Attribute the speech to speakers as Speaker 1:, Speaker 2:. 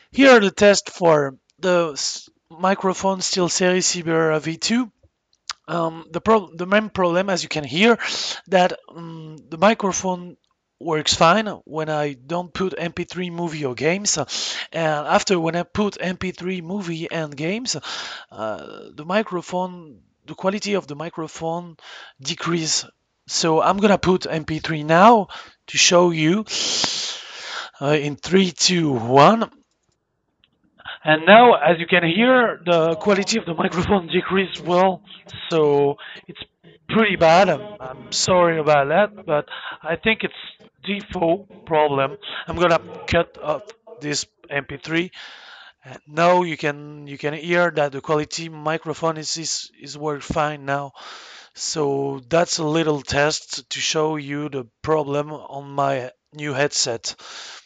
Speaker 1: Here are the tests for the microphone SteelSeries Cyber V2. The main problem, as you can hear, that the microphone works fine when I don't put MP3 movie or games, and after when I put MP3 movie and games, the quality of the microphone decrease. So I'm gonna put MP3 now to show you in 3, 2, 1. And now, as you can hear, the quality of the microphone decreased well, so it's pretty bad. I'm sorry about that, but I think it's default problem. I'm gonna cut off this MP3. And now you can hear that the quality microphone is work fine now. So that's a little test to show you the problem on my new headset.